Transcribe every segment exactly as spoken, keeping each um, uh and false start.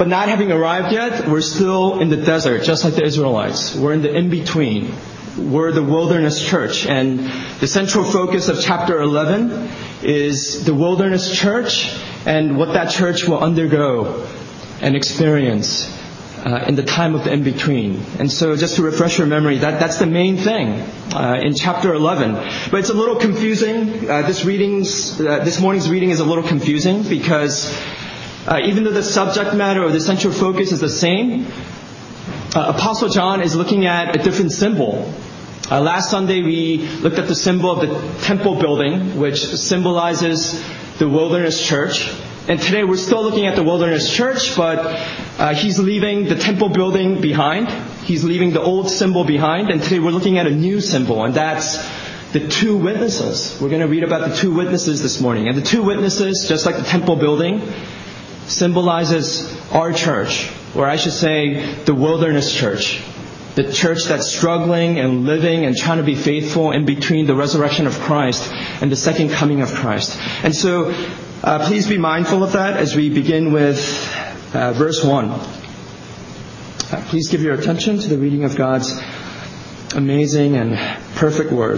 but not having arrived yet, we're still in the desert, just like the Israelites. We're in the in-between. We're the wilderness church. And the central focus of chapter eleven is the wilderness church and what that church will undergo and experience uh, in the time of the in-between. And so just to refresh your memory, that, that's the main thing uh, in chapter eleven. But it's a little confusing. Uh, this reading's, uh, this morning's reading is a little confusing because uh, even though the subject matter or the central focus is the same, Uh, Apostle John is looking at a different symbol. Uh, last Sunday we looked at the symbol of the temple building, which symbolizes the wilderness church. And today we're still looking at the wilderness church, but uh, he's leaving the temple building behind. He's leaving the old symbol behind. And today we're looking at a new symbol, and that's the two witnesses. We're going to read about the two witnesses this morning. And the two witnesses, just like the temple building, symbolizes our church, or I should say the wilderness church, the church that's struggling and living and trying to be faithful in between the resurrection of Christ and the second coming of Christ. And so uh, please be mindful of that as we begin with uh, verse one. Uh, please give your attention to the reading of God's amazing and perfect word.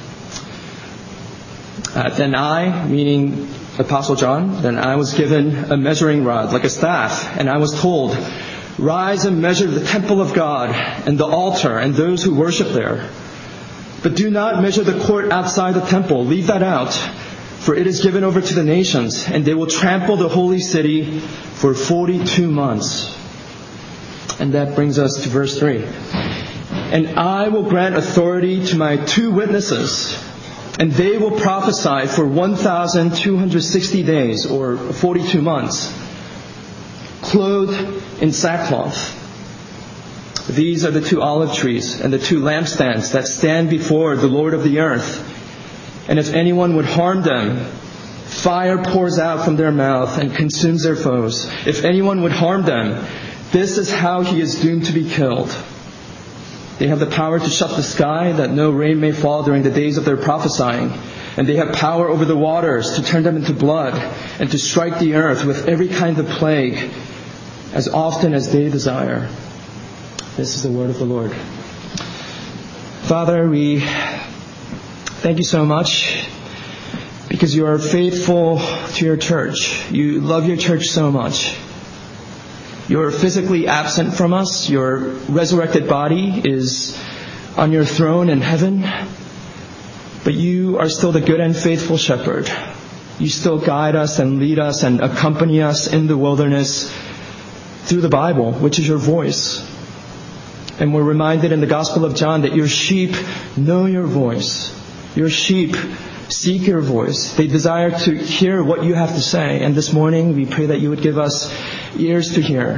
Uh, then I, meaning Apostle John, then I was given a measuring rod like a staff, and I was told, rise and measure the temple of God and the altar and those who worship there. But do not measure the court outside the temple. Leave that out, for it is given over to the nations, and they will trample the holy city for forty-two months. And that brings us to verse three. And I will grant authority to my two witnesses, and they will prophesy for one thousand two hundred sixty days, or forty-two months, clothed in sackcloth. These are the two olive trees and the two lampstands that stand before the Lord of the earth. And if anyone would harm them, fire pours out from their mouth and consumes their foes. If anyone would harm them, this is how he is doomed to be killed. They have the power to shut the sky that no rain may fall during the days of their prophesying. And they have power over the waters to turn them into blood and to strike the earth with every kind of plague as often as they desire. This is the word of the Lord. Father, we thank you so much because you are faithful to your church. You love your church so much. You're physically absent from us. Your resurrected body is on your throne in heaven. But you are still the good and faithful shepherd. You still guide us and lead us and accompany us in the wilderness through the Bible, which is your voice. And we're reminded in the Gospel of John that your sheep know your voice. Your sheep seek your voice. They desire to hear what you have to say. And this morning we pray that you would give us ears to hear.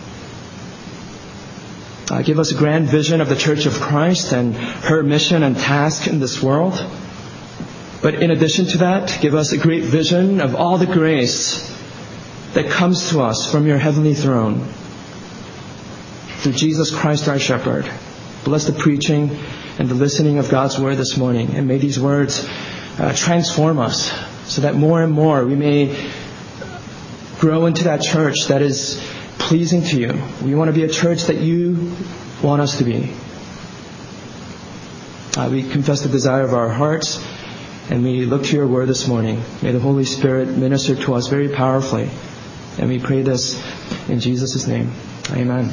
Uh, give us a grand vision of the Church of Christ and her mission and task in this world. But in addition to that, give us a great vision of all the grace that comes to us from your heavenly throne through Jesus Christ our shepherd. Bless the preaching and the listening of God's word this morning. And may these words uh, transform us so that more and more we may grow into that church that is pleasing to you. We want to be a church that you want us to be. Uh, we confess the desire of our hearts, and we look to your word this morning. May the Holy Spirit minister to us very powerfully. And we pray this in Jesus' name. Amen.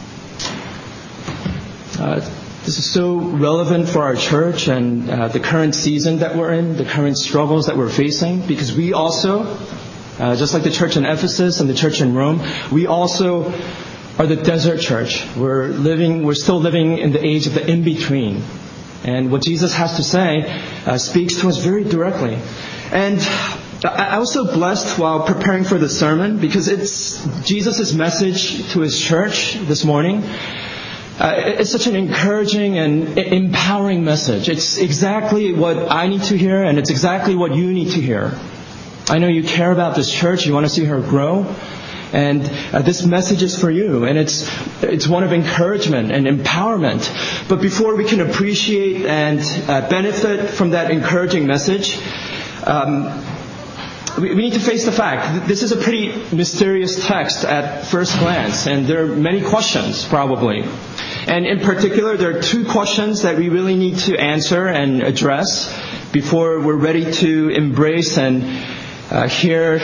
Uh, this is so relevant for our church and uh, the current season that we're in, the current struggles that we're facing, because we also, uh, just like the church in Ephesus and the church in Rome, we also are the desert church. We're living, we're still living in the age of the in-between. And what Jesus has to say uh, speaks to us very directly. And I was so blessed while preparing for the sermon because it's Jesus' message to his church this morning. Uh, it's such an encouraging and empowering message. It's exactly what I need to hear, and it's exactly what you need to hear. I know you care about this church. You want to see her grow. And uh, this message is for you. And it's it's one of encouragement and empowerment. But before we can appreciate and uh, benefit from that encouraging message, um, we, we need to face the fact. This is a pretty mysterious text at first glance, and there are many questions, probably. And in particular, there are two questions that we really need to answer and address before we're ready to embrace and uh, hear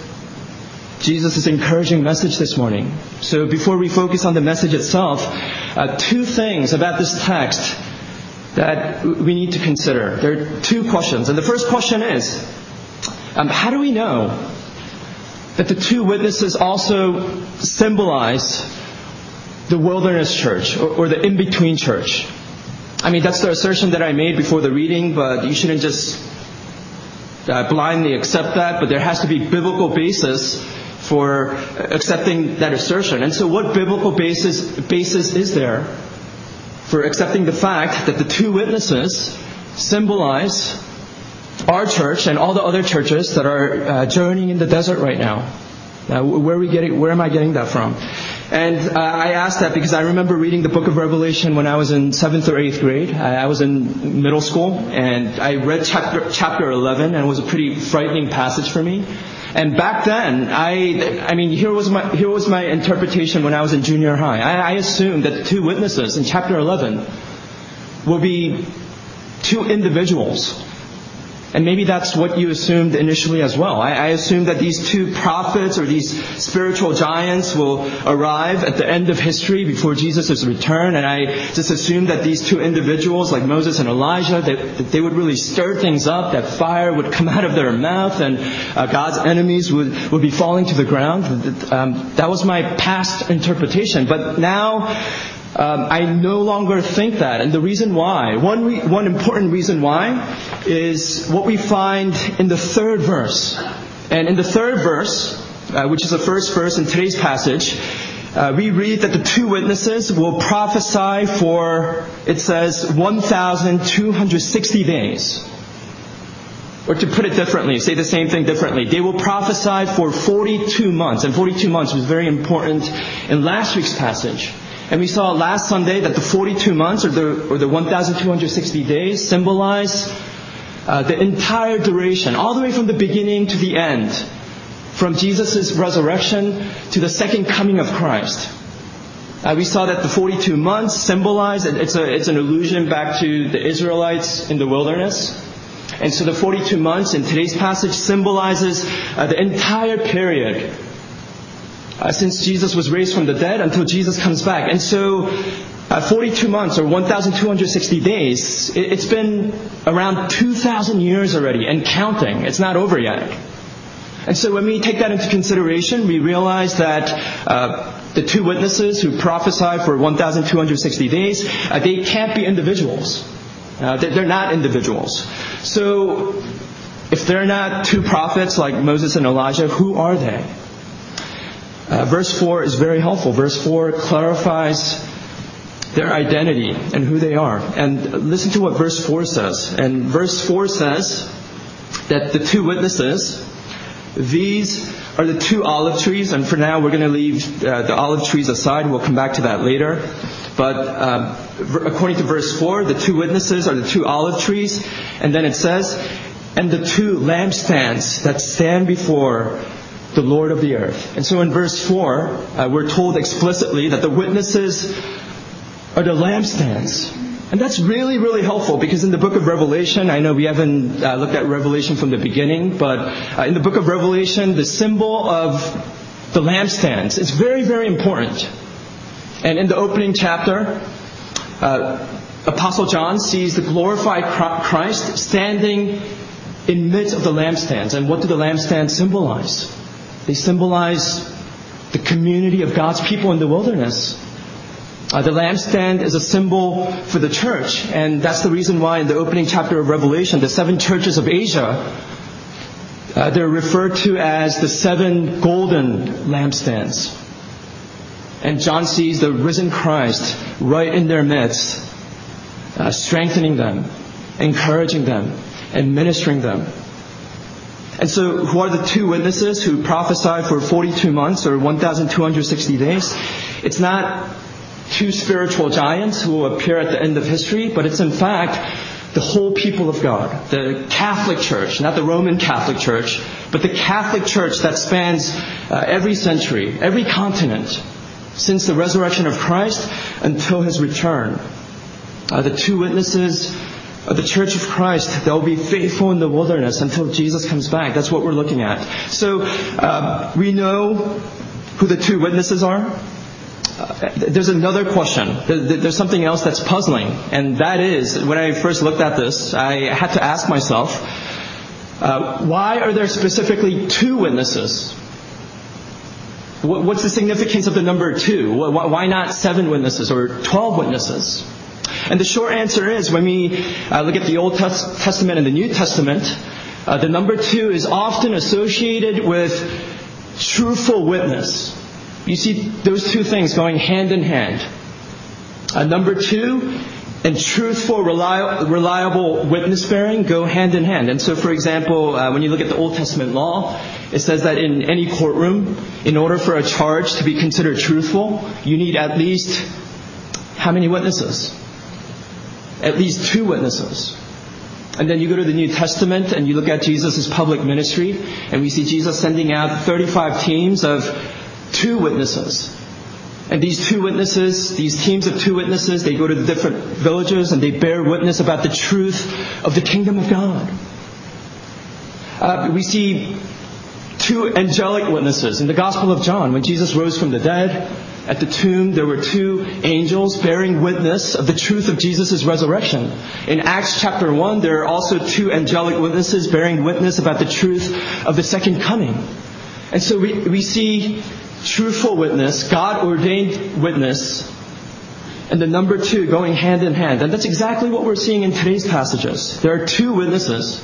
Jesus' encouraging message this morning. So before we focus on the message itself, uh, two things about this text that we need to consider. There are two questions. And the first question is, um, how do we know that the two witnesses also symbolize the wilderness church or, or the in-between church? I mean, that's the assertion that I made before the reading, but you shouldn't just uh, blindly accept that. But there has to be biblical basis for accepting that assertion. And so what biblical basis basis is there for accepting the fact that the two witnesses symbolize our church and all the other churches that are uh, journeying in the desert right now? Uh, where are we getting? Where am I getting that from? And uh, I asked that because I remember reading the book of Revelation when I was in seventh or eighth grade. I, I was in middle school, and I read chapter chapter eleven, and it was a pretty frightening passage for me. And back then, I, I mean, here was my here was my interpretation when I was in junior high. I, I assumed that the two witnesses in chapter eleven will be two individuals. And maybe that's what you assumed initially as well. I, I assumed that these two prophets or these spiritual giants will arrive at the end of history before Jesus' return. And I just assumed that these two individuals, like Moses and Elijah, that, that they would really stir things up, that fire would come out of their mouth, and uh, God's enemies would, would be falling to the ground. Um, that was my past interpretation. But now, Um, I no longer think that. And the reason why, one re- one important reason why, is what we find in the third verse. And in the third verse, uh, which is the first verse in today's passage, uh, we read that the two witnesses will prophesy for, it says, one thousand two hundred sixty days. Or to put it differently, say the same thing differently. They will prophesy for forty-two months. And forty-two months was very important in last week's passage. And we saw last Sunday that the forty-two months, or the or the one thousand two hundred sixty days, symbolize uh, the entire duration, all the way from the beginning to the end, from Jesus' resurrection to the second coming of Christ. Uh, we saw that the forty-two months symbolize, it's a it's an allusion back to the Israelites in the wilderness. And so the forty-two months in today's passage symbolizes uh, the entire period Uh, since Jesus was raised from the dead until Jesus comes back. And so uh, forty-two months or one thousand two hundred sixty days, it, it's been around two thousand years already and counting. It's not over yet. And so when we take that into consideration, we realize that uh, the two witnesses who prophesy for one thousand two hundred sixty days, uh, they can't be individuals. Uh, they're not individuals. So if they're not two prophets like Moses and Elijah, who are they? Uh, verse four is very helpful. Verse four clarifies their identity and who they are. And listen to what verse four says. And verse four says that the two witnesses, these are the two olive trees. And for now, we're going to leave uh, the olive trees aside. We'll come back to that later. But uh, according to verse four, the two witnesses are the two olive trees. And then it says, and the two lampstands that stand before the Lord of the earth. And so in verse four, uh, we're told explicitly that the witnesses are the lampstands. And that's really, really helpful because in the book of Revelation, I know we haven't uh, looked at Revelation from the beginning, but uh, in the book of Revelation, the symbol of the lampstands is very, very important. And in the opening chapter, uh, Apostle John sees the glorified Christ standing in midst of the lampstands. And what do the lampstands symbolize? They symbolize the community of God's people in the wilderness. Uh, the lampstand is a symbol for the church. And that's the reason why in the opening chapter of Revelation, the seven churches of Asia, uh, they're referred to as the seven golden lampstands. And John sees the risen Christ right in their midst, uh, strengthening them, encouraging them, and ministering them. And so who are the two witnesses who prophesy for forty-two months or one thousand two hundred sixty days? It's not two spiritual giants who will appear at the end of history, but it's in fact the whole people of God, the Catholic Church, not the Roman Catholic Church, but the Catholic Church that spans uh, every century, every continent, since the resurrection of Christ until His return. Uh, the two witnesses of the Church of Christ, they'll be faithful in the wilderness until Jesus comes back. That's what we're looking at. So uh, we know who the two witnesses are. Uh, there's another question. There's something else that's puzzling. And that is, when I first looked at this, I had to ask myself, uh, why are there specifically two witnesses? What's the significance of the number two? Why not seven witnesses or twelve witnesses? And the short answer is, when we uh, look at the Old Testament and the New Testament, uh, the number two is often associated with truthful witness. You see those two things going hand in hand. Uh, number two and truthful, reliable, reliable witness bearing go hand in hand. And so, for example, uh, when you look at the Old Testament law, it says that in any courtroom, in order for a charge to be considered truthful, you need at least how many witnesses? At least two witnesses. And then you go to the New Testament and you look at Jesus' public ministry, and we see Jesus sending out thirty-five teams of two witnesses. And these two witnesses, these teams of two witnesses, they go to the different villages and they bear witness about the truth of the kingdom of God. Uh, we see two angelic witnesses in the Gospel of John. When Jesus rose from the dead, at the tomb there were two angels bearing witness of the truth of Jesus' resurrection. In Acts chapter one, there are also two angelic witnesses bearing witness about the truth of the second coming. And so we, we see truthful witness, God-ordained witness, and the number two going hand in hand. And that's exactly what we're seeing in today's passages. There are two witnesses.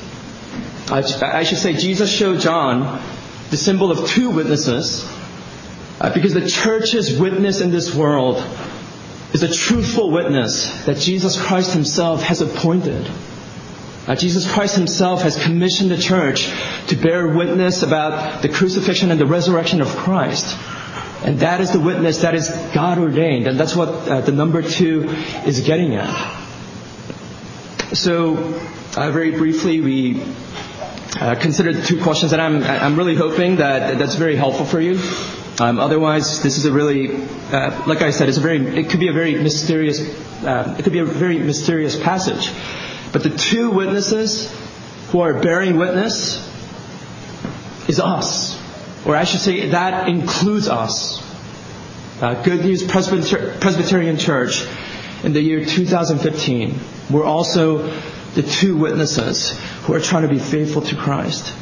I should say Jesus showed John the symbol of two witnesses uh, because the church's witness in this world is a truthful witness that Jesus Christ Himself has appointed. Uh, Jesus Christ Himself has commissioned the church to bear witness about the crucifixion and the resurrection of Christ. And that is the witness that is God ordained. And that's what uh, the number two is getting at. So, uh, very briefly, we uh, considered the two questions, and I'm I'm really hoping that that's very helpful for you. Um, otherwise, this is a really, uh, like I said, it's a very it could be a very mysterious uh, it could be a very mysterious passage. But the two witnesses who are bearing witness is us. Or I should say that includes us. Uh, Good News Presbyter- Presbyterian Church in the year two thousand fifteen. We're also the two witnesses who are trying to be faithful to Christ.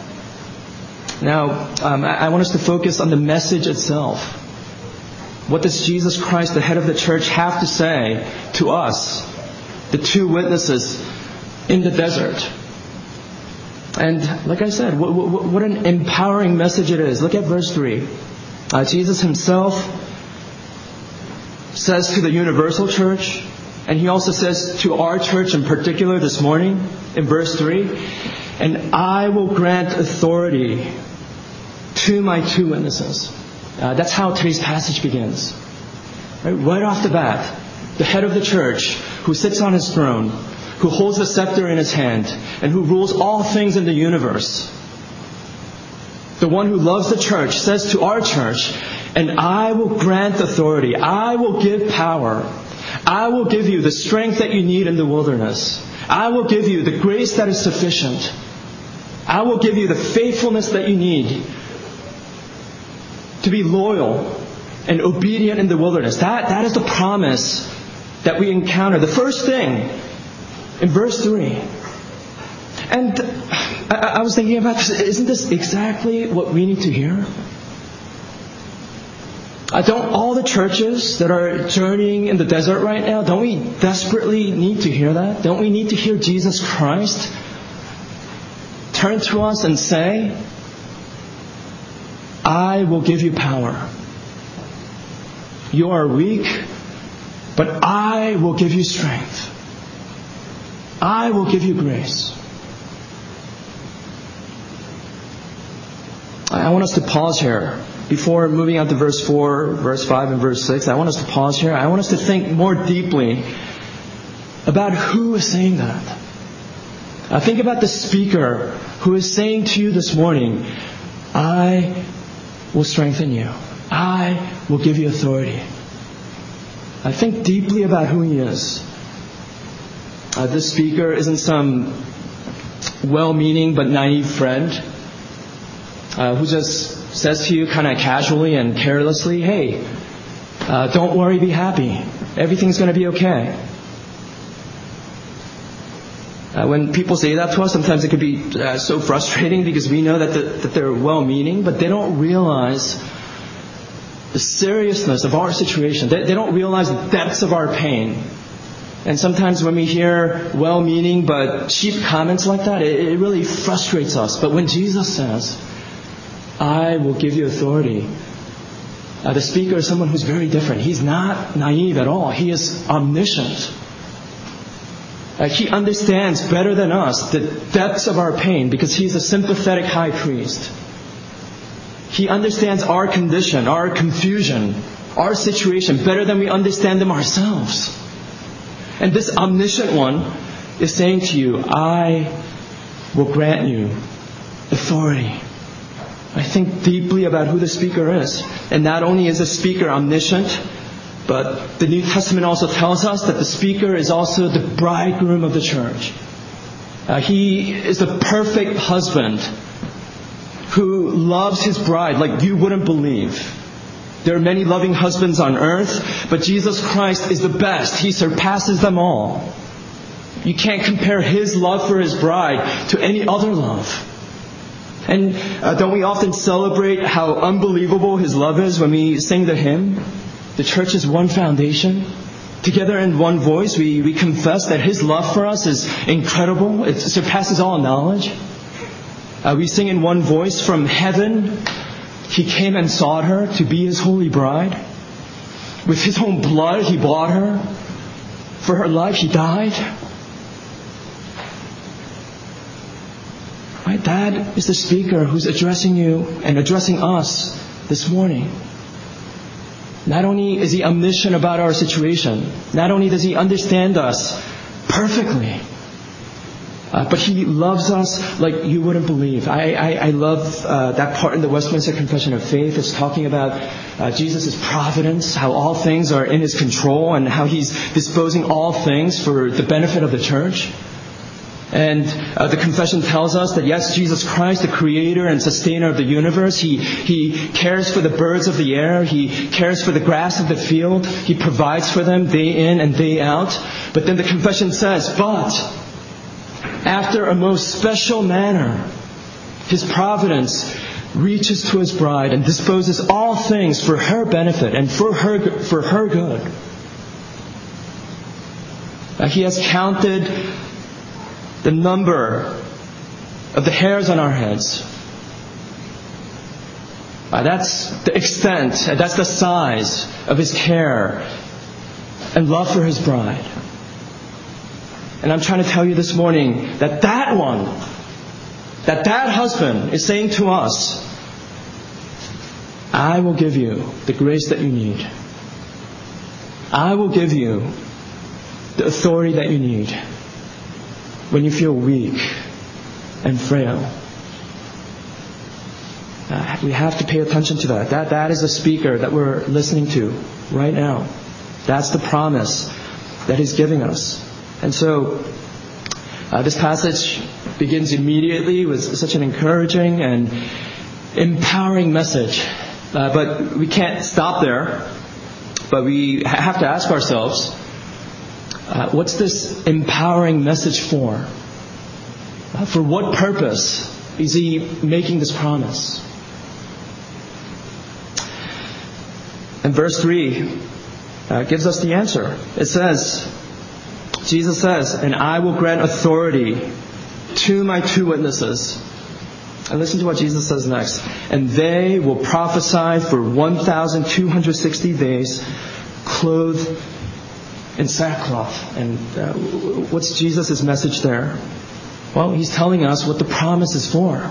Now, um, I-, I want us to focus on the message itself. What does Jesus Christ, the head of the church, have to say to us, the two witnesses in the desert? And like I said, what, what, what an empowering message it is. Look at verse three. Uh, Jesus Himself says to the universal church, and He also says to our church in particular this morning, in verse three, and I will grant authority to my two witnesses. Uh, that's how today's passage begins. Right? Right off the bat, the head of the church, who sits on His throne, who holds the scepter in His hand, and who rules all things in the universe, the one who loves the church, says to our church, and I will grant authority. I will give power. I will give you the strength that you need in the wilderness. I will give you the grace that is sufficient. I will give you the faithfulness that you need to be loyal and obedient in the wilderness. That, that is the promise that we encounter. The first thing in verse three. And I, I was thinking about this. Isn't this exactly what we need to hear? Uh, don't all the churches that are journeying in the desert right now, don't we desperately need to hear that? Don't we need to hear Jesus Christ turn to us and say, I will give you power. You are weak, but I will give you strength. I will give you grace. I want us to pause here. Before moving on to verse four, verse five, and verse six, I want us to pause here. I want us to think more deeply about who is saying that. Uh, think about the speaker who is saying to you this morning, I will strengthen you. I will give you authority. I think deeply about who he is. Uh, this speaker isn't some well-meaning but naive friend uh, who just says to you kind of casually and carelessly, hey, uh, don't worry, be happy. Everything's going to be okay. Uh, when people say that to us, sometimes it can be uh, so frustrating because we know that, the, that they're well-meaning, but they don't realize the seriousness of our situation. They, they don't realize the depths of our pain. And sometimes when we hear well-meaning but cheap comments like that, it, it really frustrates us. But when Jesus says, I will give you authority, uh, the speaker is someone who's very different. He's not naive at all. He is omniscient. Uh, he understands better than us the depths of our pain because he's a sympathetic high priest. He understands our condition, our confusion, our situation better than we understand them ourselves. And this omniscient one is saying to you, I will grant you authority. I think deeply about who the speaker is. And not only is the speaker omniscient, but the New Testament also tells us that the speaker is also the bridegroom of the church. Uh, he is the perfect husband who loves his bride like you wouldn't believe. There are many loving husbands on earth, but Jesus Christ is the best. He surpasses them all. You can't compare his love for his bride to any other love. And uh, don't we often celebrate how unbelievable his love is when we sing the hymn? The church is one foundation. Together in one voice, we, we confess that his love for us is incredible. It surpasses all knowledge. Uh, we sing in one voice, from heaven, he came and sought her to be his holy bride. With his own blood, he bought her. For her life, he died. Right? That is the speaker who's addressing you and addressing us this morning. Not only is he omniscient about our situation, not only does he understand us perfectly, uh, but he loves us like you wouldn't believe. I, I, I love uh, that part in the Westminster Confession of Faith. It's talking about uh, Jesus' providence, how all things are in his control, and how he's disposing all things for the benefit of the church. And uh, the confession tells us that yes, Jesus Christ, the creator and sustainer of the universe, he, he cares for the birds of the air. He cares for the grass of the field. He provides for them day in and day out. But then the confession says, but after a most special manner, his providence reaches to his bride and disposes all things for her benefit and for her, for her good. Uh, he has counted the number of the hairs on our heads. Uh, that's the extent, uh, that's the size of his care and love for his bride. And I'm trying to tell you this morning that that one, that that husband is saying to us, I will give you the grace that you need. I will give you the authority that you need when you feel weak and frail. Uh, we have to pay attention to that. That that is the speaker that we're listening to right now. That's the promise that he's giving us. And so uh, this passage begins immediately with such an encouraging and empowering message. Uh, but we can't stop there. But we have to ask ourselves, Uh, what's this empowering message for? Uh, for what purpose is he making this promise? And verse three uh, gives us the answer. It says, Jesus says, and I will grant authority to my two witnesses. And listen to what Jesus says next. And they will prophesy for one thousand two hundred sixty days, clothed in sackcloth. And uh, what's Jesus' message there? Well, he's telling us what the promise is for.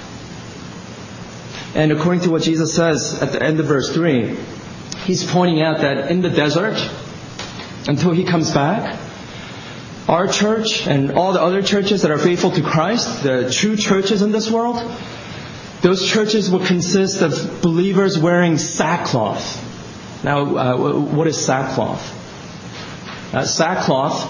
And according to what Jesus says at the end of verse three, he's pointing out that in the desert, until he comes back, our church and all the other churches that are faithful to Christ, the true churches in this world, those churches will consist of believers wearing sackcloth. Now, uh, what is sackcloth? Uh, sackcloth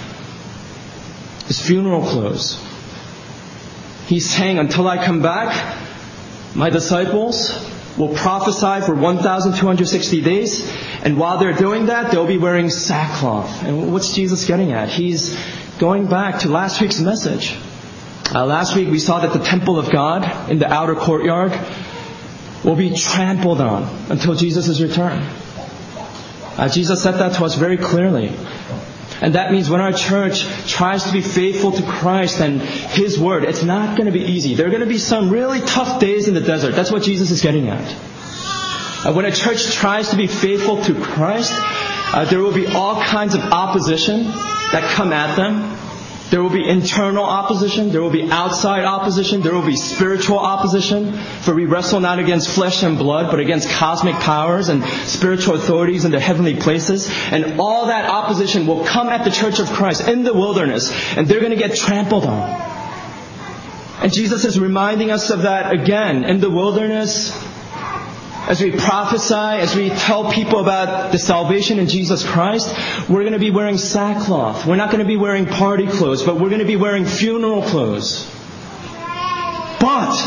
is funeral clothes. He's saying, until I come back, my disciples will prophesy for one thousand two hundred sixty days, and while they're doing that, they'll be wearing sackcloth. And what's Jesus getting at? He's going back to last week's message. Uh, last week we saw that the temple of God in the outer courtyard will be trampled on until Jesus' return. Uh, Jesus said that to us very clearly. And that means when our church tries to be faithful to Christ and His Word, it's not going to be easy. There are going to be some really tough days in the desert. That's what Jesus is getting at. Uh, when a church tries to be faithful to Christ, uh, there will be all kinds of opposition that come at them. There will be internal opposition. There will be outside opposition. There will be spiritual opposition. For we wrestle not against flesh and blood, but against cosmic powers and spiritual authorities in the heavenly places. And all that opposition will come at the church of Christ in the wilderness. And they're going to get trampled on. And Jesus is reminding us of that again in the wilderness. As we prophesy, as we tell people about the salvation in Jesus Christ, we're going to be wearing sackcloth. We're not going to be wearing party clothes, but we're going to be wearing funeral clothes. But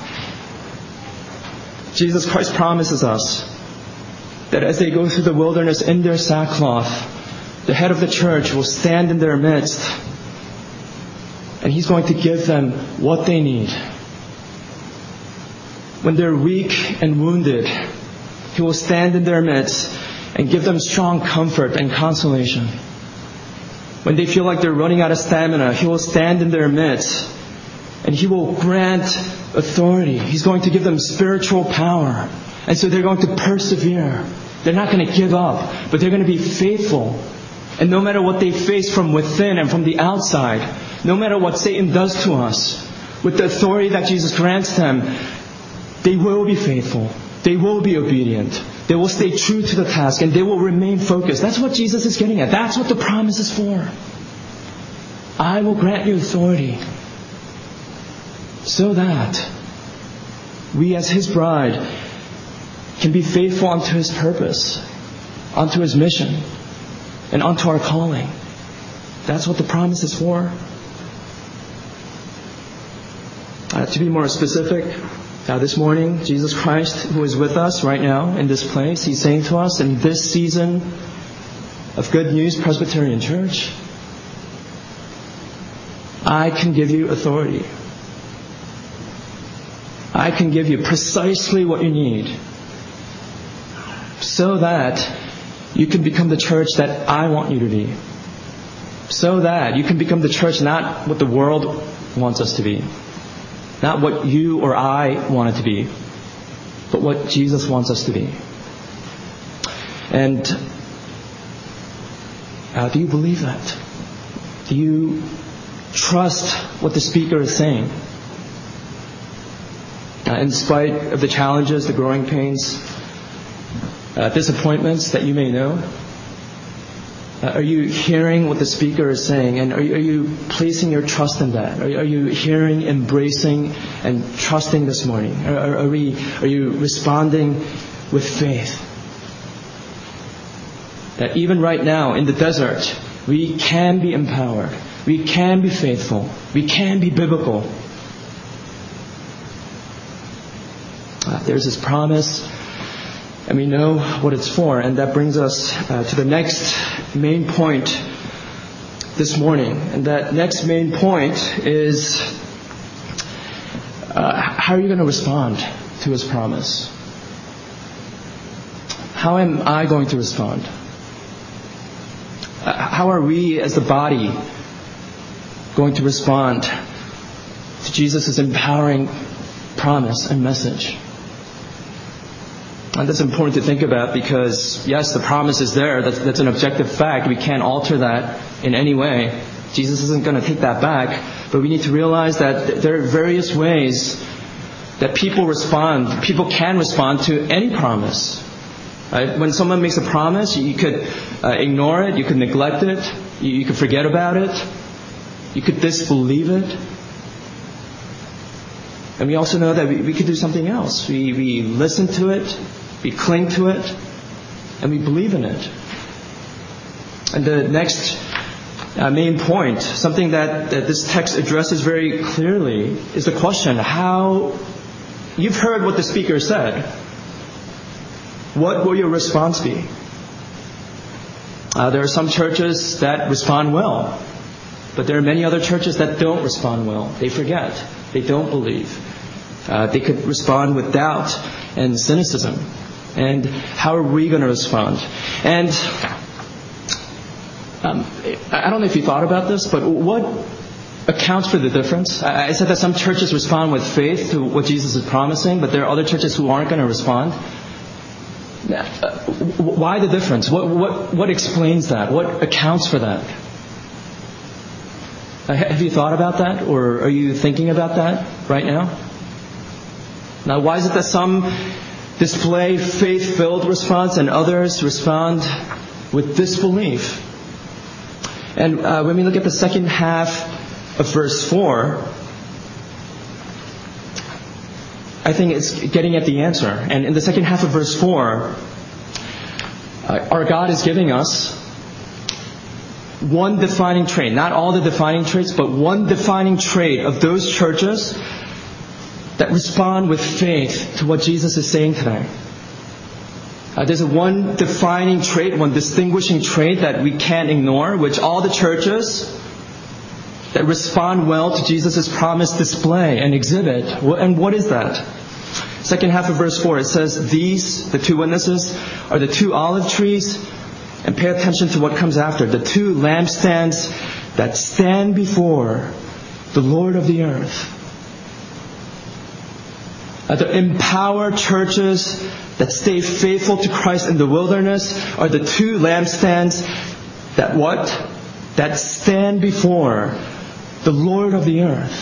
Jesus Christ promises us that as they go through the wilderness in their sackcloth, the head of the church will stand in their midst, and He's going to give them what they need. When they're weak and wounded, He will stand in their midst and give them strong comfort and consolation. When they feel like they're running out of stamina, He will stand in their midst and He will grant authority. He's going to give them spiritual power. And so they're going to persevere. They're not going to give up, but they're going to be faithful. And no matter what they face from within and from the outside, no matter what Satan does to us, with the authority that Jesus grants them, they will be faithful. They will be obedient. They will stay true to the task, and they will remain focused. That's what Jesus is getting at. That's what the promise is for. I will grant you authority so that we as His bride can be faithful unto His purpose, unto His mission, and unto our calling. That's what the promise is for. Uh, to be more specific, Now this morning, Jesus Christ, who is with us right now in this place, He's saying to us in this season of Good News Presbyterian Church, I can give you authority. I can give you precisely what you need so that you can become the church that I want you to be. So that you can become the church, not what the world wants us to be. Not what you or I want it to be, but what Jesus wants us to be. And uh, do you believe that? Do you trust what the speaker is saying? Uh, in spite of the challenges, the growing pains, uh, disappointments that you may know, uh, are you hearing what the speaker is saying? And are you, are you placing your trust in that? Are, are you hearing, embracing, and trusting this morning? Are, are, are, we, are you responding with faith? That even right now in the desert, we can be empowered. We can be faithful. We can be biblical. Uh, there's this promise, and we know what it's for. And that brings us uh, to the next main point this morning. And that next main point is, uh, how are you going to respond to His promise? How am I going to respond? Uh, how are we as the body going to respond to Jesus' empowering promise and message? And that's important to think about because, yes, the promise is there. That's, that's an objective fact. We can't alter that in any way. Jesus isn't going to take that back. But we need to realize that there are various ways that people respond. People can respond to any promise. Right? When someone makes a promise, you could uh, ignore it. You could neglect it. You, you could forget about it. You could disbelieve it. And we also know that we, we could do something else. We, we listen to it, we cling to it, and we believe in it. And the next uh, main point, something that, that this text addresses very clearly, is the question, how, you've heard what the speaker said. What will your response be? Uh, there are some churches that respond well, but there are many other churches that don't respond well. They forget. They don't believe. Uh, they could respond with doubt and cynicism. And how are we going to respond? And um, I don't know if you thought about this, but what accounts for the difference? I said that some churches respond with faith to what Jesus is promising, but there are other churches who aren't going to respond. Why the difference? What, what, what explains that? What accounts for that? Have you thought about that? Or are you thinking about that right now? Now, why is it that some display faith-filled response and others respond with disbelief? And uh, when we look at the second half of verse four, I think it's getting at the answer. And in the second half of verse four, uh, our God is giving us one defining trait, not all the defining traits, but one defining trait of those churches that respond with faith to what Jesus is saying today. Uh, there's a one defining trait, one distinguishing trait that we can't ignore, which all the churches that respond well to Jesus' promise display and exhibit. And what is that? Second half of verse four, it says, these, the two witnesses, are the two olive trees. And pay attention to what comes after. The two lampstands that stand before the Lord of the earth. Uh, the empowered churches that stay faithful to Christ in the wilderness are the two lampstands that what? That stand before the Lord of the earth.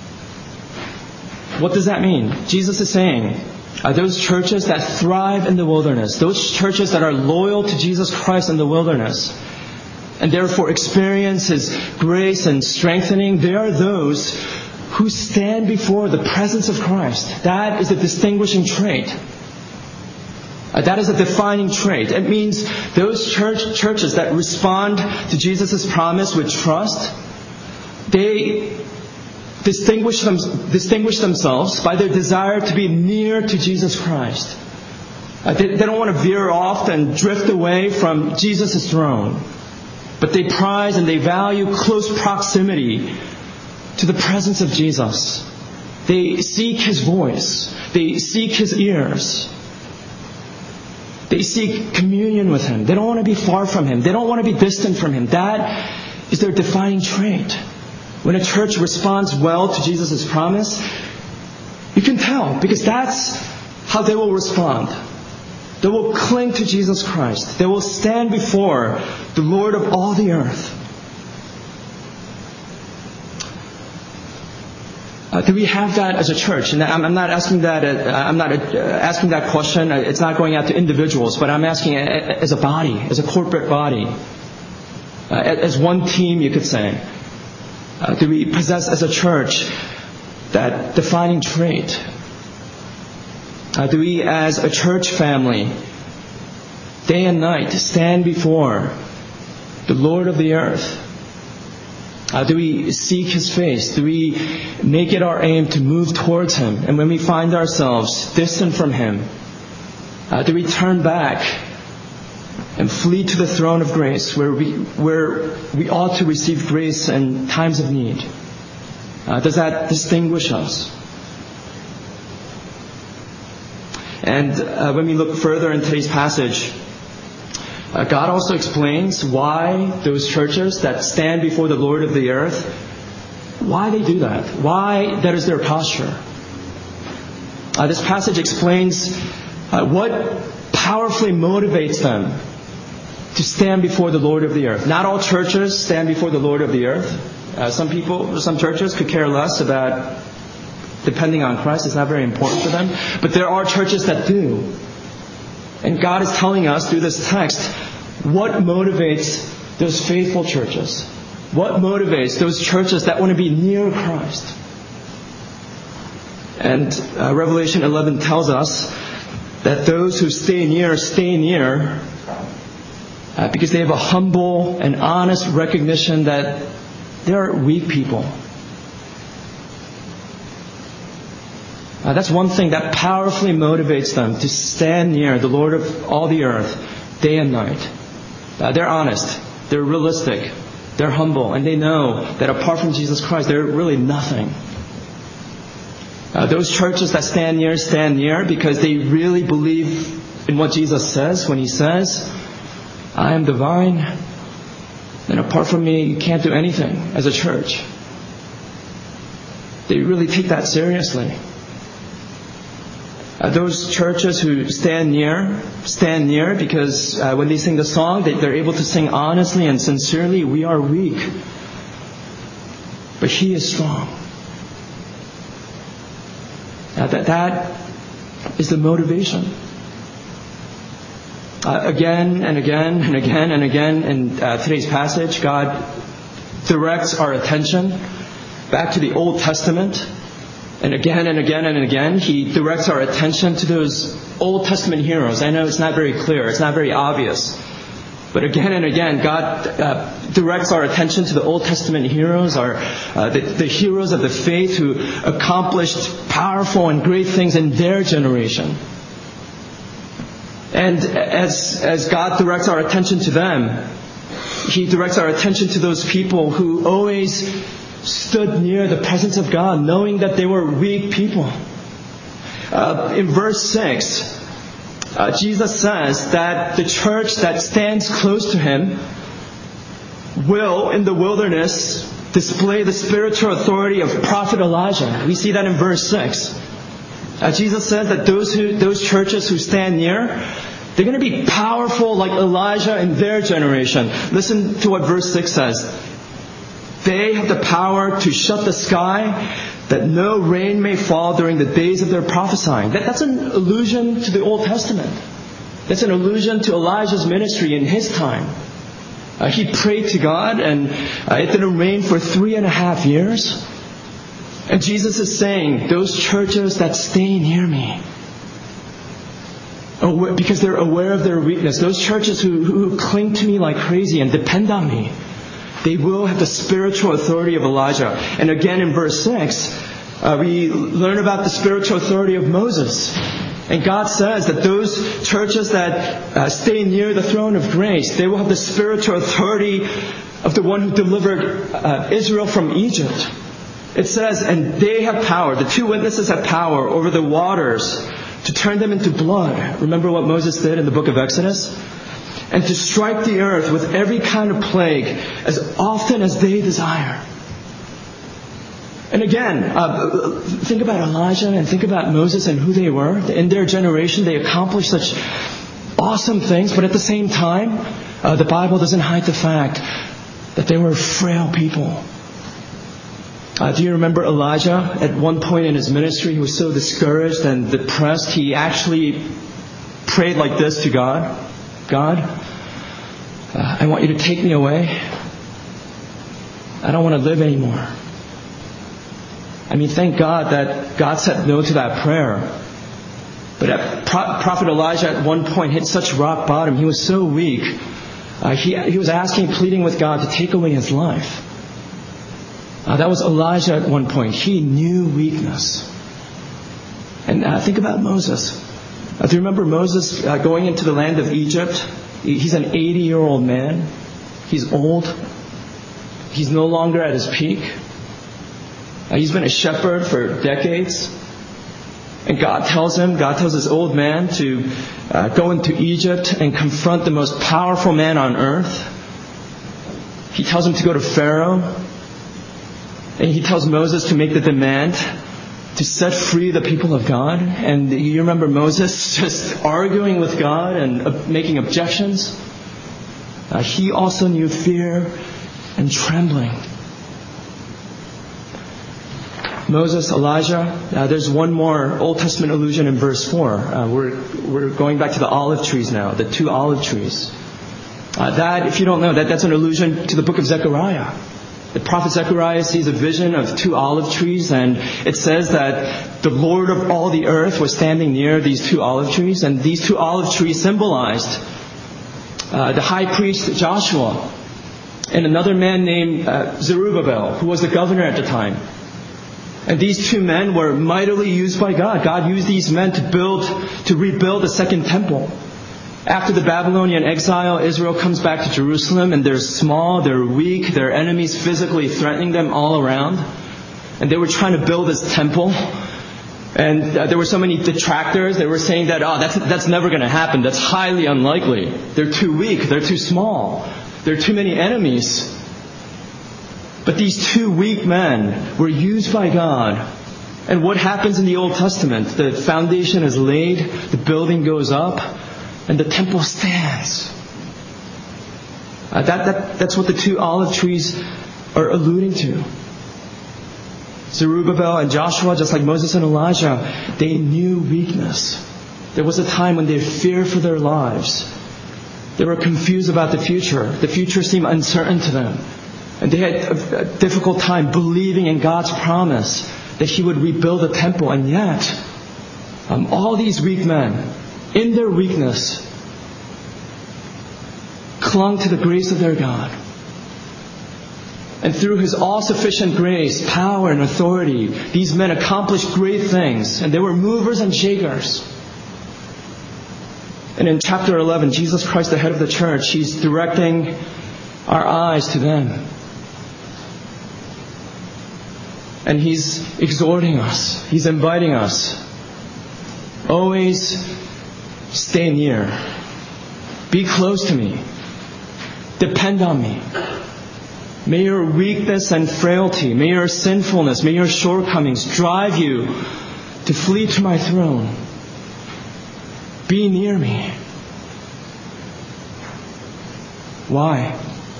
What does that mean? Jesus is saying, are those churches that thrive in the wilderness, those churches that are loyal to Jesus Christ in the wilderness, and therefore experience His grace and strengthening, they are those who stand before the presence of Christ. That is a distinguishing trait. Uh, that is a defining trait. It means those church churches that respond to Jesus' promise with trust, they distinguish them, distinguish themselves by their desire to be near to Jesus Christ. Uh, they, they don't want to veer off and drift away from Jesus' throne, but they prize and they value close proximity to the presence of Jesus. They seek His voice. They seek His ears. They seek communion with Him. They don't want to be far from Him. They don't want to be distant from Him. That is their defining trait. When a church responds well to Jesus' promise, you can tell, because that's how they will respond. They will cling to Jesus Christ. They will stand before the Lord of all the earth. Uh, do we have that as a church? And I'm, I'm not asking that. Uh, I'm not uh, asking that question. It's not going out to individuals, but I'm asking as a body, as a corporate body, uh, as one team, you could say. Uh, do we possess as a church that defining trait? Uh, do we as a church family, day and night, stand before the Lord of the earth? Uh, do we seek His face? Do we make it our aim to move towards Him? And when we find ourselves distant from Him, uh, do we turn back and flee to the throne of grace, where we where we ought to receive grace in times of need? Uh, does that distinguish us? And uh, when we look further in today's passage, uh, God also explains why those churches that stand before the Lord of the earth, why they do that, why that is their posture. Uh, this passage explains uh, what powerfully motivates them to stand before the Lord of the earth. Not all churches stand before the Lord of the earth. Uh, some people, some churches could care less about depending on Christ. It's not very important for them. But there are churches that do. And God is telling us through this text what motivates those faithful churches? What motivates those churches that want to be near Christ? And uh, Revelation eleven tells us that those who stay near, stay near uh, because they have a humble and honest recognition that they are weak people. Uh, that's one thing that powerfully motivates them to stand near the Lord of all the earth day and night. Uh, they're honest. They're realistic. They're humble. And they know that apart from Jesus Christ, they're really nothing. Uh, those churches that stand near, stand near because they really believe in what Jesus says when He says, I am the vine, and apart from me, you can't do anything as a church. They really take that seriously. Uh, those churches who stand near, stand near because uh, when they sing the song, they, they're able to sing honestly and sincerely, we are weak, but He is strong. Uh, that, that is the motivation. Uh, again and again and again and again in uh, today's passage, God directs our attention back to the Old Testament. And again and again and again, He directs our attention to those Old Testament heroes. I know it's not very clear, it's not very obvious. But again and again, God uh, directs our attention to the Old Testament heroes, our, uh, the, the heroes of the faith who accomplished powerful and great things in their generation. And as, as God directs our attention to them, He directs our attention to those people who always stood near the presence of God, knowing that they were weak people. Uh, in verse six, uh, Jesus says that the church that stands close to Him will, in the wilderness, display the spiritual authority of Prophet Elijah. We see that in verse six. Uh, Jesus says that those who, those churches who stand near, they're going to be powerful like Elijah in their generation. Listen to what verse six says. They have the power to shut the sky that no rain may fall during the days of their prophesying. That, that's an allusion to the Old Testament. That's an allusion to Elijah's ministry in his time. Uh, he prayed to God and uh, it didn't rain for three and a half years. And Jesus is saying, those churches that stay near me, aware, because they're aware of their weakness, those churches who, who cling to me like crazy and depend on me, they will have the spiritual authority of Elijah. And again in verse six, uh, we learn about the spiritual authority of Moses. And God says that those churches that uh, stay near the throne of grace, they will have the spiritual authority of the one who delivered uh, Israel from Egypt. It says, and they have power, the two witnesses have power over the waters to turn them into blood. Remember what Moses did in the book of Exodus? And to strike the earth with every kind of plague as often as they desire. And again, uh, think about Elijah and think about Moses and who they were. In their generation, they accomplished such awesome things, but at the same time, uh, the Bible doesn't hide the fact that they were frail people. Uh, do you remember Elijah? At one point in his ministry, he was so discouraged and depressed, he actually prayed like this to God. God, uh, I want you to take me away. I don't want to live anymore. I mean, thank God that God said no to that prayer. But at Pro- Prophet Elijah at one point hit such rock bottom. He was so weak. Uh, he, he was asking, pleading with God to take away his life. Uh, that was Elijah at one point. He knew weakness. And uh, think about Moses. Uh, do you remember Moses uh, going into the land of Egypt? He's an eighty-year-old man. He's old. He's no longer at his peak. Uh, he's been a shepherd for decades. And God tells him, God tells this old man to uh, go into Egypt and confront the most powerful man on earth. He tells him to go to Pharaoh. And he tells Moses to make the demand to set free the people of God. And you remember Moses just arguing with God and uh, making objections. Uh, he also knew fear and trembling. Moses, Elijah. Uh, there's one more Old Testament allusion in verse four. Uh, we're we're going back to the olive trees now, the two olive trees. Uh, that, if you don't know, that that's an allusion to the book of Zechariah. The prophet Zechariah sees a vision of two olive trees, and it says that the Lord of all the earth was standing near these two olive trees, and these two olive trees symbolized uh, the high priest Joshua and another man named uh, Zerubbabel, who was the governor at the time. And these two men were mightily used by God. God used these men to build, to rebuild the second temple. After the Babylonian exile, Israel comes back to Jerusalem, and they're small, they're weak, their enemies physically threatening them all around. And they were trying to build this temple. And uh, there were so many detractors. They were saying that, oh, that's, that's never going to happen. That's highly unlikely. They're too weak. They're too small. There are too many enemies. But these two weak men were used by God. And what happens in the Old Testament? The foundation is laid, the building goes up, and the temple stands. Uh, that, that, that's what the two olive trees are alluding to. Zerubbabel and Joshua, just like Moses and Elijah, they knew weakness. There was a time when they feared for their lives. They were confused about the future. The future seemed uncertain to them. And they had a, a difficult time believing in God's promise that He would rebuild the temple. And yet, um, all these weak men, in their weakness, clung to the grace of their God. And through His all-sufficient grace, power, and authority, these men accomplished great things. And they were movers and shakers. And in chapter eleven, Jesus Christ, the head of the church, He's directing our eyes to them. And He's exhorting us. He's inviting us. Always stay near. Be close to me. Depend on me. May your weakness and frailty, may your sinfulness, may your shortcomings drive you to flee to my throne. Be near me. Why?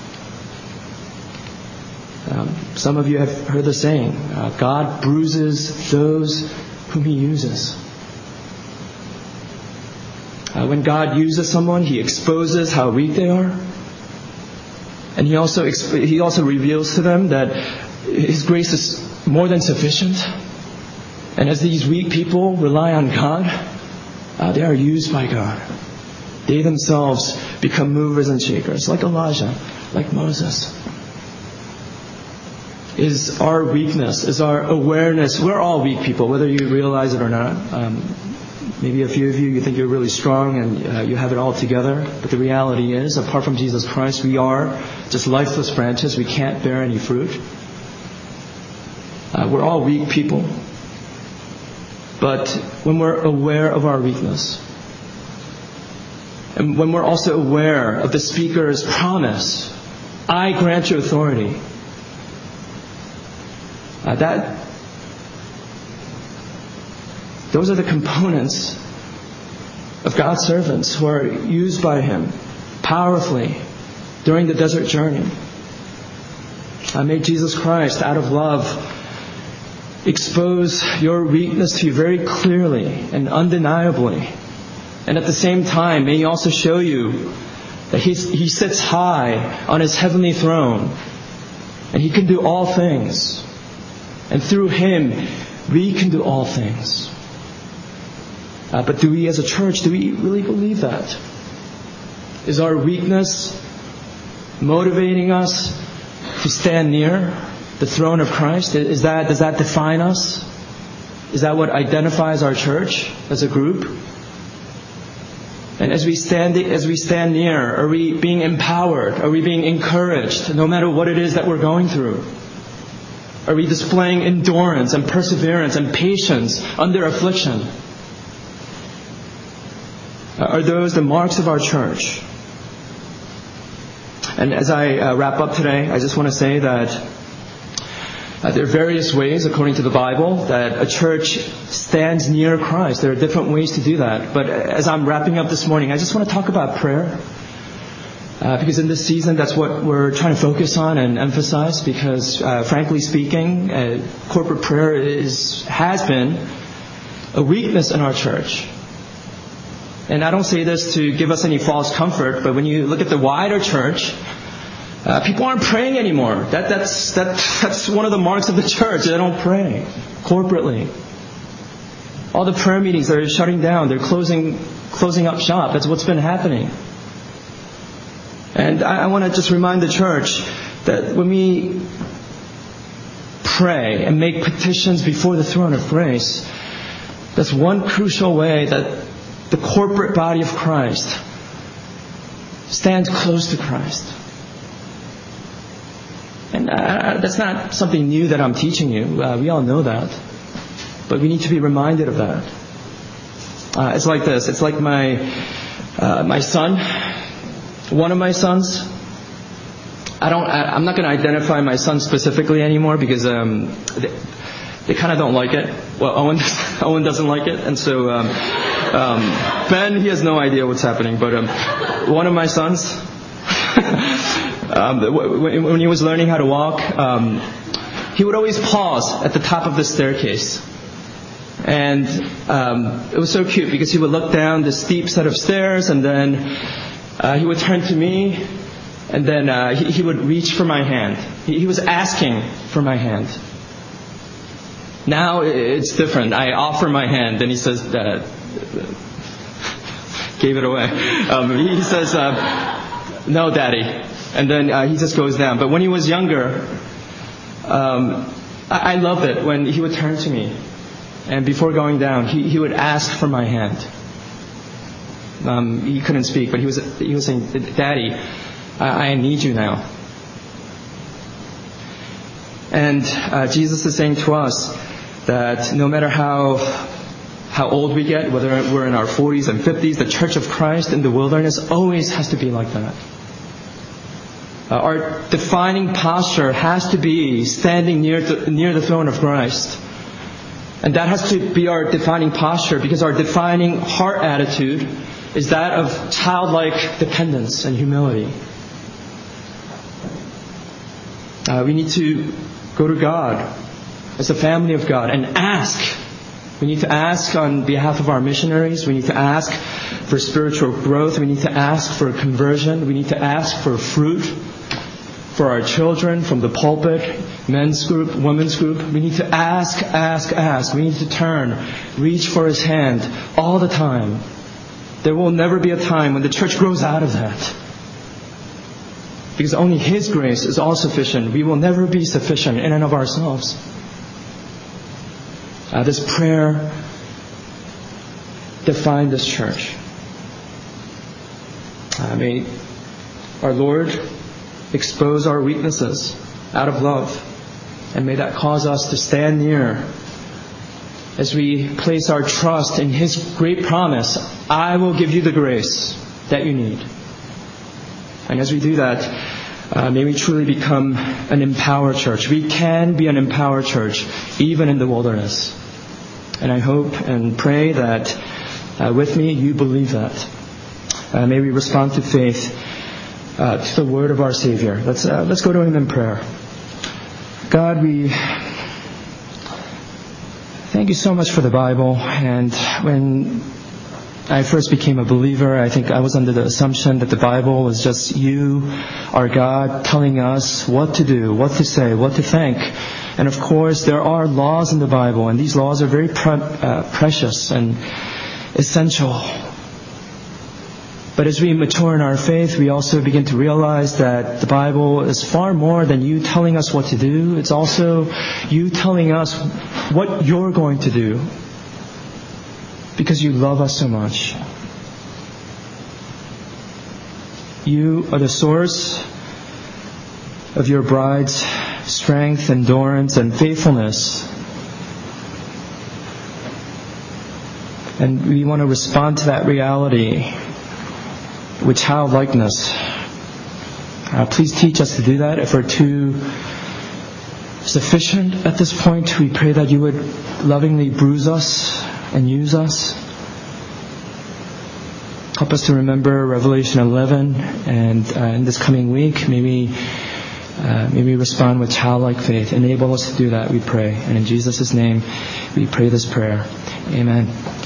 Um, some of you have heard the saying, uh, God bruises those whom He uses. Uh, when God uses someone, He exposes how weak they are. And He also exp- He also reveals to them that His grace is more than sufficient. And as these weak people rely on God, uh, they are used by God. They themselves become movers and shakers, like Elijah, like Moses. Is our weakness, is our awareness, we're all weak people, whether you realize it or not. Um, maybe a few of you, you think you're really strong and uh, you have it all together. But the reality is, apart from Jesus Christ, we are just lifeless branches. We can't bear any fruit. Uh, we're all weak people. But when we're aware of our weakness, and when we're also aware of the speaker's promise, I grant you authority, uh, that those are the components of God's servants who are used by Him powerfully during the desert journey. Uh, may Jesus Christ, out of love, expose your weakness to you very clearly and undeniably. And at the same time, may He also show you that he's, He sits high on His heavenly throne and He can do all things. And through Him, we can do all things. Uh, but do we as a church, do we really believe that? Is our weakness motivating us to stand near the throne of Christ? Is that, does that define us? Is that what identifies our church as a group? And as we stand, as we stand near, are we being empowered? Are we being encouraged, no matter what it is that we're going through? Are we displaying endurance and perseverance and patience under affliction? Are those the marks of our church? And as I uh, wrap up today, I just want to say that uh, there are various ways, according to the Bible, that a church stands near Christ. There are different ways to do that. But as I'm wrapping up this morning, I just want to talk about prayer. Uh, because in this season, that's what we're trying to focus on and emphasize. Because, uh, frankly speaking, uh, corporate prayer is has been a weakness in our church. And I don't say this to give us any false comfort, but when you look at the wider church, uh, people aren't praying anymore. That, that's, that, that's one of the marks of the church. They don't pray corporately. All the prayer meetings are shutting down. They're closing, closing up shop. That's what's been happening. And I, I want to just remind the church that when we pray and make petitions before the throne of grace, that's one crucial way that the corporate body of Christ stands close to Christ. And uh, that's not something new that I'm teaching you. Uh, we all know that. But we need to be reminded of that. Uh, it's like this. It's like my uh, my son, one of my sons. I don't. I, I'm not going to identify my son specifically anymore because um, they, they kind of don't like it. Well, Owen Owen doesn't like it, and so um, um, Ben, he has no idea what's happening. But um, one of my sons, um, when he was learning how to walk, um, he would always pause at the top of the staircase. And um, it was so cute because he would look down the steep set of stairs, and then uh, he would turn to me, and then uh, he, he would reach for my hand. He, he was asking for my hand. Now it's different. I offer my hand, and he says, uh, gave it away. Um, he says, uh, no, Daddy. And then uh, he just goes down. But when he was younger, um, I, I loved it when he would turn to me. And before going down, he, he would ask for my hand. Um, he couldn't speak, but he was he was saying, Daddy, I, I need you now. And uh, Jesus is saying to us that no matter how how old we get, whether we're in our forties and fifties, the Church of Christ in the wilderness always has to be like that. Uh, our defining posture has to be standing near the, near the throne of Christ. And that has to be our defining posture, because our defining heart attitude is that of childlike dependence and humility. Uh, we need to go to God as a family of God and ask. We need to ask on behalf of our missionaries. We need to ask for spiritual growth. We need to ask for conversion. We need to ask for fruit for our children from the pulpit, men's group, women's group. We need to ask, ask, ask. We need to turn, reach for His hand all the time. There will never be a time when the church grows out of that. Because only His grace is all sufficient. We will never be sufficient in and of ourselves. Uh, this prayer defined this church. Uh, may our Lord expose our weaknesses out of love. And may that cause us to stand near as we place our trust in His great promise, I will give you the grace that you need. And as we do that, uh, may we truly become an empowered church. We can be an empowered church, even in the wilderness. And I hope and pray that uh, with me you believe that. Uh, may we respond to faith, uh, to the word of our Savior. Let's uh, let's go to Him in prayer. God, we thank you so much for the Bible. And when I first became a believer, I think I was under the assumption that the Bible was just you, our God, telling us what to do, what to say, what to think. And of course, there are laws in the Bible, and these laws are very pre- uh, precious and essential. But as we mature in our faith, we also begin to realize that the Bible is far more than you telling us what to do. It's also you telling us what you're going to do, because you love us so much. You are the source of your bride's strength, endurance, and faithfulness. And we want to respond to that reality with childlikeness. Uh, please teach us to do that. If we're too sufficient at this point, we pray that you would lovingly bruise us and use us. Help us to remember Revelation eleven, and uh, in this coming week, may we, uh, may we respond with childlike faith. Enable us to do that, we pray. And in Jesus' name, we pray this prayer. Amen.